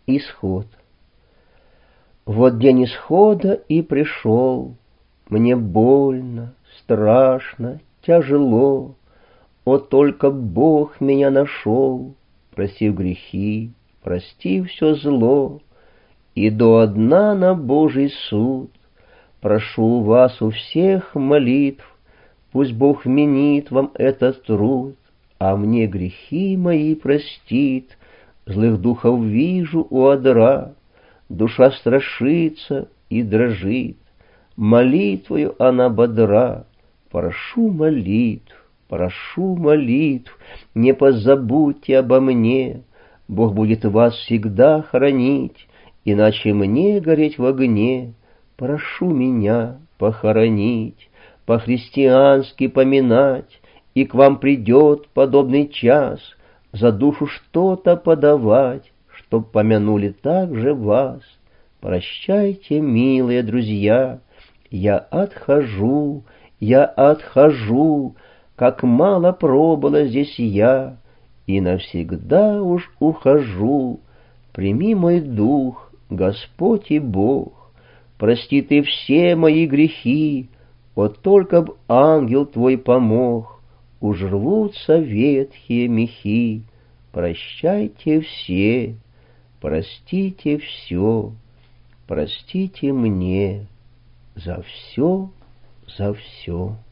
Исход. Вот день исхода и пришел. Мне больно, страшно, тяжело. О, только Бог меня нашел, простив грехи, простив все зло. Иду одна на Божий суд. Прошу вас у всех молитв, пусть Бог вменит вам этот труд, а мне грехи мои простит. Злых духов вижу у одра, душа страшится и дрожит. Молитвою она бодра. Прошу молитв, не позабудьте обо мне. Бог будет вас всегда хранить, иначе мне гореть в огне. Прошу меня похоронить, по-христиански поминать, и к вам придет подобный час, за душу что-то подавать, чтоб помянули также вас. Прощайте, милые друзья, я отхожу, как мало пробыла здесь я, и навсегда уж ухожу. Прими мой дух, Господь и Бог, прости ты все мои грехи, вот только б ангел твой помог, уж рвутся ветхие мехи. Прощайте все, простите все, простите мне за все, за все.